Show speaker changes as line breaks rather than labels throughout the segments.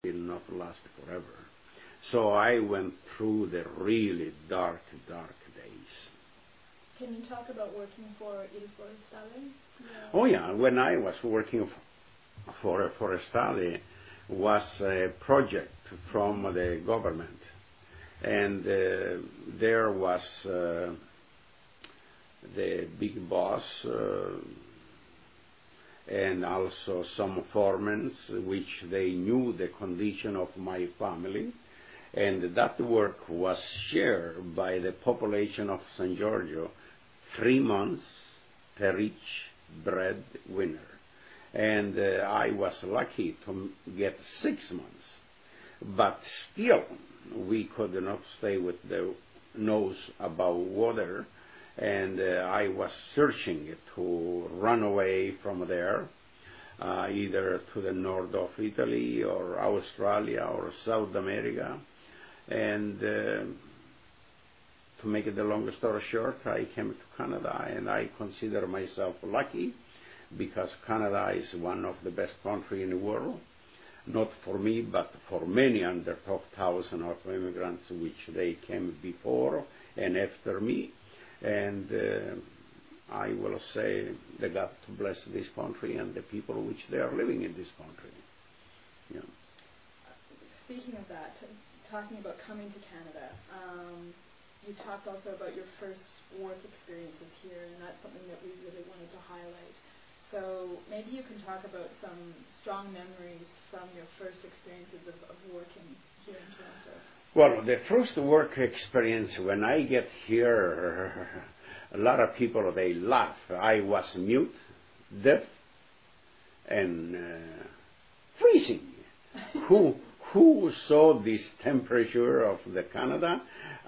will not last forever. So I went through the really dark, dark days.
Can you talk about working for Il Forestale?
Yeah. Oh yeah, when I was working for Forestale, was a project from the government, and there was the big boss and also some foremen which they knew the condition of my family, and that work was shared by the population of San Giorgio, 3 months per each breadwinner. And I was lucky to get 6 months. But still, we could not stay with the nose above water, and I was searching to run away from there, either to the north of Italy or Australia or South America. And to make the long story short, I came to Canada, and I consider myself lucky because Canada is one of the best countries in the world, not for me, but for many under 12,000 of immigrants which they came before and after me. And I will say that God to bless this country and the people which they are living in this country. Yeah.
Speaking of that, talking about coming to Canada, you talked also about your first work experiences here, and that's something that we really wanted to highlight. So maybe you can talk about some strong memories from your first experiences of working here in Toronto.
Well, the first work experience, when I get here, a lot of people, they laugh. I was mute, deaf, and freezing. Who saw this temperature of the Canada?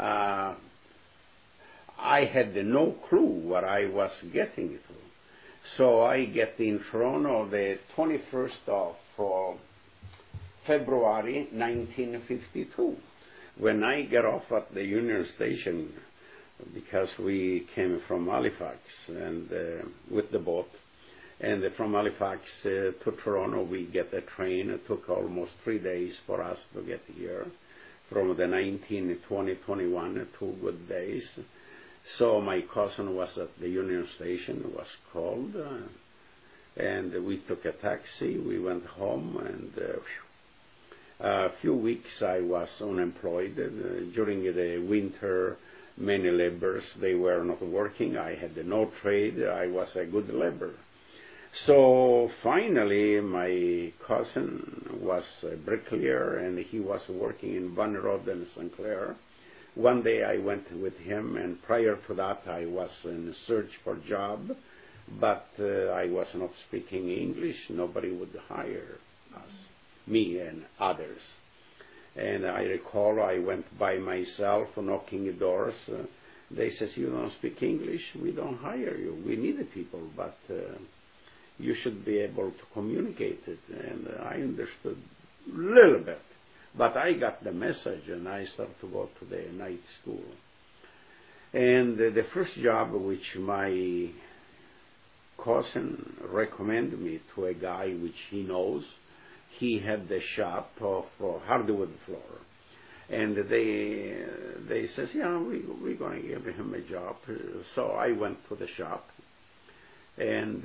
I had no clue what I was getting to. So I get in Toronto the 21st of February 1952. When I get off at the Union Station, because we came from Halifax and with the boat, and from Halifax to Toronto we get a train. It took almost 3 days for us to get here, from the 19, 20, 21, 2 good days. So my cousin was at the Union Station, was called, and we took a taxi. We went home, and a few weeks I was unemployed. During the winter, many laborers, they were not working. I had no trade. I was a good laborer. So finally, my cousin was a bricklayer, and he was working in Van Rod and St. Clair. One day I went with him, and prior to that I was in search for a job, but I was not speaking English. Nobody would hire us, me and others. And I recall I went by myself knocking doors. They says, "You don't speak English, we don't hire you. We need people, but you should be able to communicate it." And I understood a little bit. But I got the message, and I started to go to the night school. And the first job which my cousin recommended me to a guy which he knows, he had the shop of hardwood floor. And they says, "Yeah, we're going to give him a job." So I went to the shop, and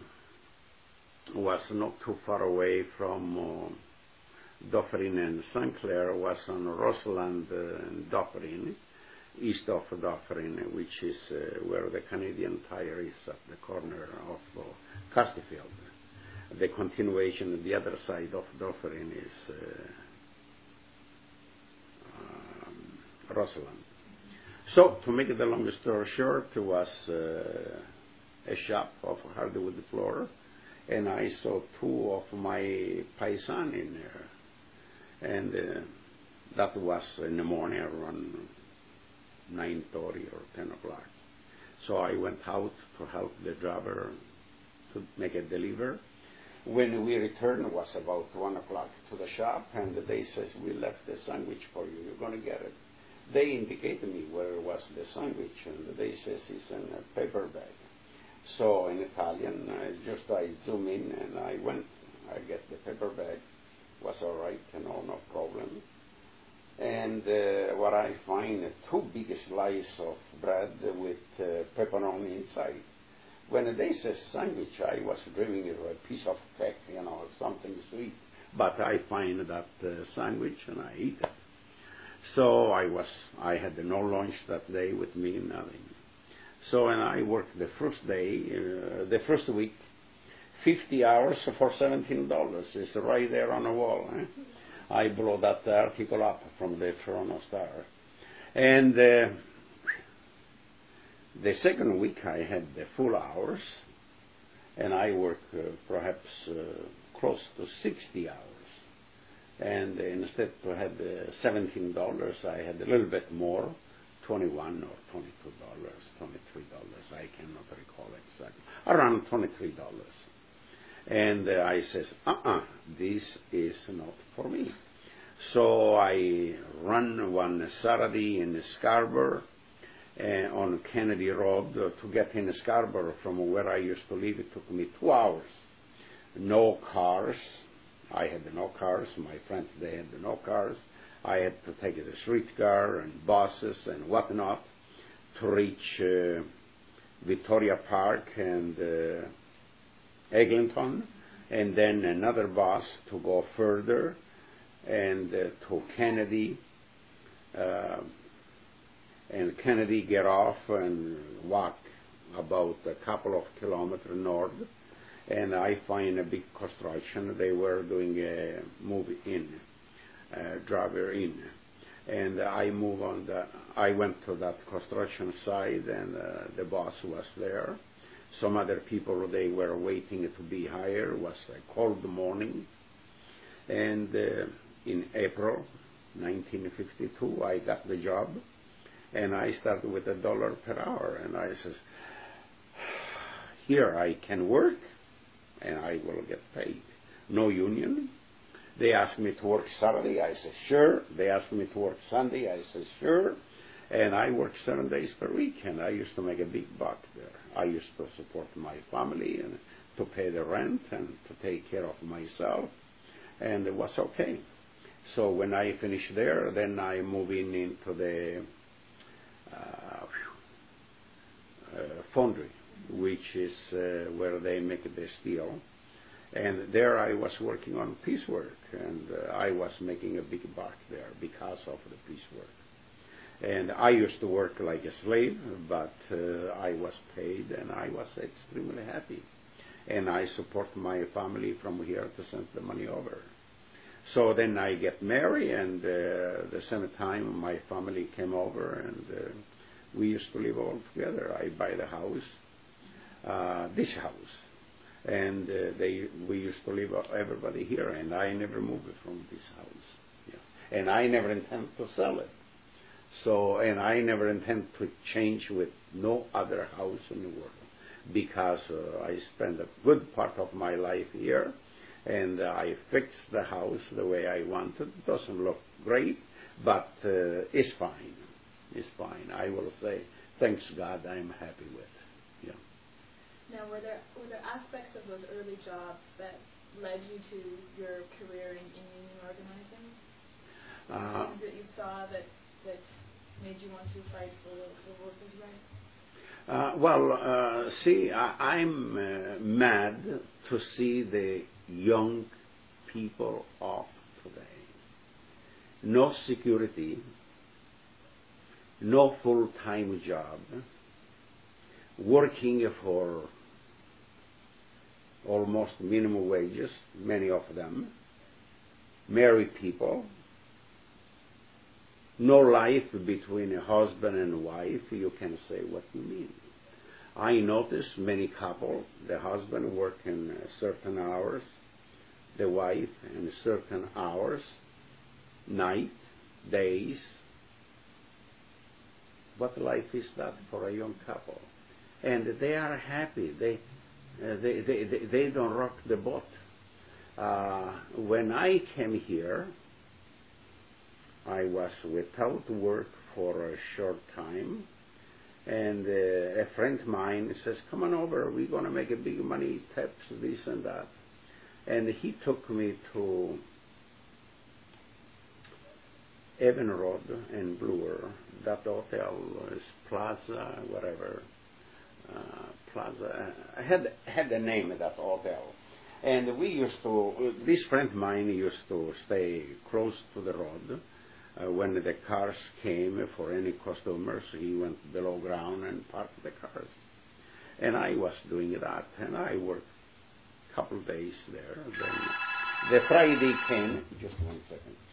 was not too far away from Dufferin and St. Clair, was on Roseland and Dufferin, east of Dufferin, which is where the Canadian Tire is at the corner of Castefield. The continuation on the other side of Dufferin is Roseland. So, to make the long story short, it was a shop of hardwood floor, and I saw 2 of my paisan in there. And that was in the morning around 9:30 or 10 o'clock. So I went out to help the driver to make a delivery. When we returned, it was about 1 o'clock to the shop, and they says, "We left the sandwich for you. You're going to get it." They indicated me where was the sandwich, and they says it's in a paper bag. So in Italian, I zoom in, and I went. I get the paper bag, Was all right, no problem. And what I find, 2 big slices of bread with pepperoni inside. When they say sandwich, I was dreaming of a piece of cake, something sweet. But I find that sandwich and I eat it. So I had no lunch that day with me, nothing. So and I worked the first day, the first week, 50 hours for $17. It's right there on the wall. I blow that article up from the Toronto Star. And the second week I had the full hours, and I worked perhaps close to 60 hours. And instead to have $17, I had a little bit more, $21 or $22, $23. I cannot recall exactly. Around $23. And I says, this is not for me. So I run one Saturday in Scarborough on Kennedy Road to get in Scarborough from where I used to live. It took me 2 hours. No cars. I had no cars. My friends, they had no cars. I had to take the streetcar and buses and whatnot to reach Victoria Park and Eglinton, and then another bus to go further and to Kennedy, and Kennedy get off and walk about a couple of kilometers north, and I find a big construction. They were doing a move in, driver in, and I went to that construction site, and the boss was there. Some other people, they were waiting to be hired. It was a cold morning. And in April 1952, I got the job. And I started with $1 per hour. And I says, here I can work, and I will get paid. No union. They asked me to work Saturday. I said, sure. They asked me to work Sunday. I said, sure. And I worked 7 days per week, and I used to make a big buck there. I used to support my family and to pay the rent and to take care of myself, and it was okay. So when I finished there, then I moved into the foundry, which is where they make the steel. And there I was working on piecework, and I was making a big buck there because of the piecework. And I used to work like a slave, but I was paid, and I was extremely happy. And I support my family from here to send the money over. So then I get married, and the same time my family came over, and we used to live all together. I buy the house, this house, and we used to live everybody here, and I never moved from this house. Yeah. And I never intend to sell it. So, and I never intend to change with no other house in the world, because I spent a good part of my life here, and I fixed the house the way I wanted. It doesn't look great, but it's fine. It's fine. I will say, thanks God, I'm happy with it. Yeah.
Now, were there aspects of those early jobs that led you to your career in union organizing? Things that you saw that made you want to fight for workers' rights?
See, I'm mad to see the young people of today. No security, no full-time job, working for almost minimum wages, many of them, married people, no life between a husband and wife. You can say what you mean. I notice many couples, the husband working certain hours, the wife in certain hours, night, days. What life is that for a young couple? And they are happy. They don't rock the boat. When I came here, I was without work for a short time, and a friend of mine says, come on over, we're going to make a big money, tips, this and that. And he took me to Evan Road and Bloor. That hotel is Plaza, whatever. Plaza. I had the name of that hotel. And we used to, this friend of mine used to stay close to the road. When the cars came for any customers, he went below ground and parked the cars. And I was doing that, and I worked a couple of days there. Then the Friday came, just one second.